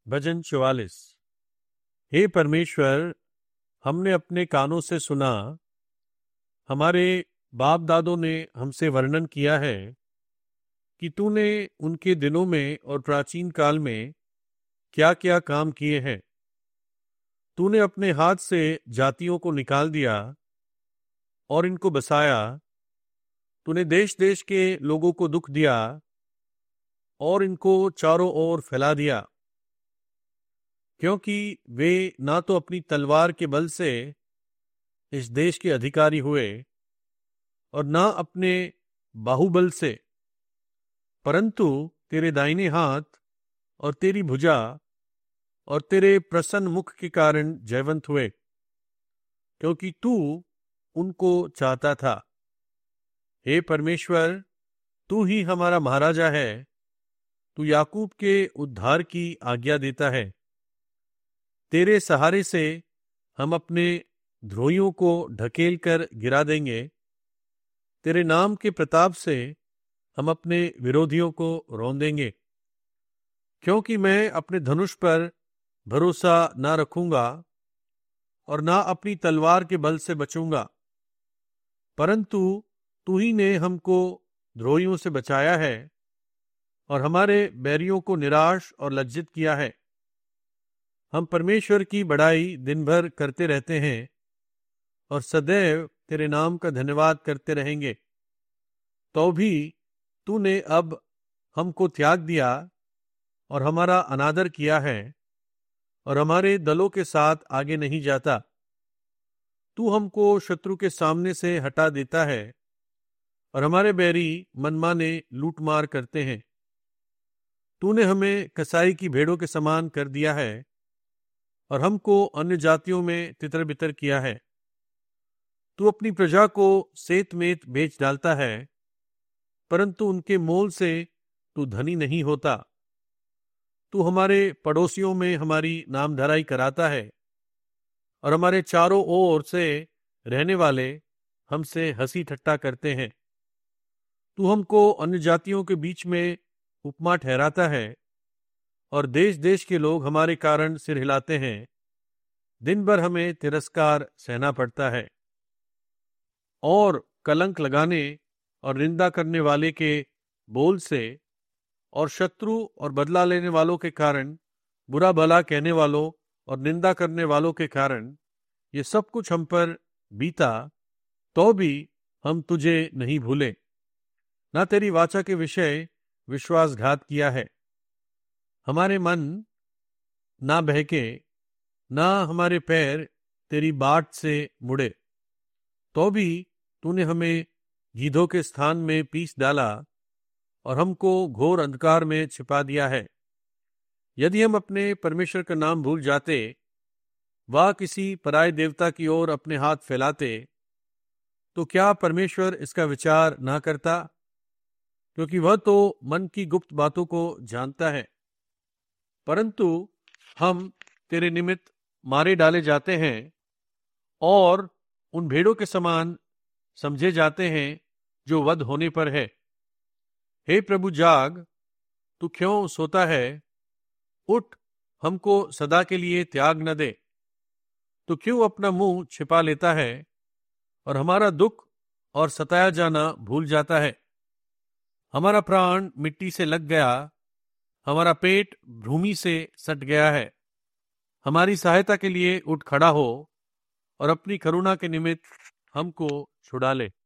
भजन 44। हे परमेश्वर, हमने अपने कानों से सुना, हमारे बाप दादों ने हमसे वर्णन किया है कि तूने उनके दिनों में और प्राचीन काल में क्या क्या काम किए हैं। तूने अपने हाथ से जातियों को निकाल दिया और इनको बसाया। तूने देश देश के लोगों को दुख दिया और इनको चारों ओर फैला दिया, क्योंकि वे ना तो अपनी तलवार के बल से इस देश के अधिकारी हुए और ना अपने बाहुबल से, परंतु तेरे दाहिने हाथ और तेरी भुजा और तेरे प्रसन्न मुख के कारण जयवंत हुए, क्योंकि तू उनको चाहता था। हे परमेश्वर, तू ही हमारा महाराजा है। तू याकूब के उद्धार की आज्ञा देता है। तेरे सहारे से हम अपने द्रोहियों को ढकेल कर गिरा देंगे। तेरे नाम के प्रताप से हम अपने विरोधियों को रौंदेंगे, क्योंकि मैं अपने धनुष पर भरोसा ना रखूंगा और ना अपनी तलवार के बल से बचूंगा, परंतु तू ही ने हमको द्रोहियों से बचाया है और हमारे बैरियों को निराश और लज्जित किया है। हम परमेश्वर की बड़ाई दिन भर करते रहते हैं और सदैव तेरे नाम का धन्यवाद करते रहेंगे। तो भी तूने अब हमको त्याग दिया और हमारा अनादर किया है और हमारे दलों के साथ आगे नहीं जाता। तू हमको शत्रु के सामने से हटा देता है और हमारे बैरी मनमाने लूटमार करते हैं। तूने हमें कसाई की भेड़ों के समान कर दिया है और हमको अन्य जातियों में तितर बितर किया है। तू अपनी प्रजा को सेत-मेत बेच डालता है, परंतु उनके मोल से तू धनी नहीं होता। तू हमारे पड़ोसियों में हमारी नामधराई कराता है और हमारे चारों ओर से रहने वाले हमसे हंसी ठट्ठा करते हैं। तू हमको अन्य जातियों के बीच में उपमा ठहराता है और देश देश के लोग हमारे कारण सिर हिलाते हैं। दिन भर हमें तिरस्कार सहना पड़ता है और कलंक लगाने और निंदा करने वाले के बोल से और शत्रु और बदला लेने वालों के कारण, बुरा भला कहने वालों और निंदा करने वालों के कारण ये सब कुछ हम पर बीता, तो भी हम तुझे नहीं भूले, ना तेरी वाचा के विषय विश्वासघात किया है। हमारे मन ना बहके, ना हमारे पैर तेरी बाट से मुड़े, तो भी तूने हमें गीधों के स्थान में पीस डाला और हमको घोर अंधकार में छिपा दिया है। यदि हम अपने परमेश्वर का नाम भूल जाते, वह किसी पराये देवता की ओर अपने हाथ फैलाते, तो क्या परमेश्वर इसका विचार ना करता? क्योंकि वह तो मन की गुप्त बातों को जानता है। परंतु हम तेरे निमित्त मारे डाले जाते हैं और उन भेड़ों के समान समझे जाते हैं जो वध होने पर है। हे प्रभु, जाग, तू क्यों सोता है? उठ, हमको सदा के लिए त्याग न दे। तू क्यों अपना मुंह छिपा लेता है और हमारा दुख और सताया जाना भूल जाता है? हमारा प्राण मिट्टी से लग गया, हमारा पेट भूमि से सट गया है। हमारी सहायता के लिए उठ खड़ा हो और अपनी करुणा के निमित्त हमको छुड़ा ले।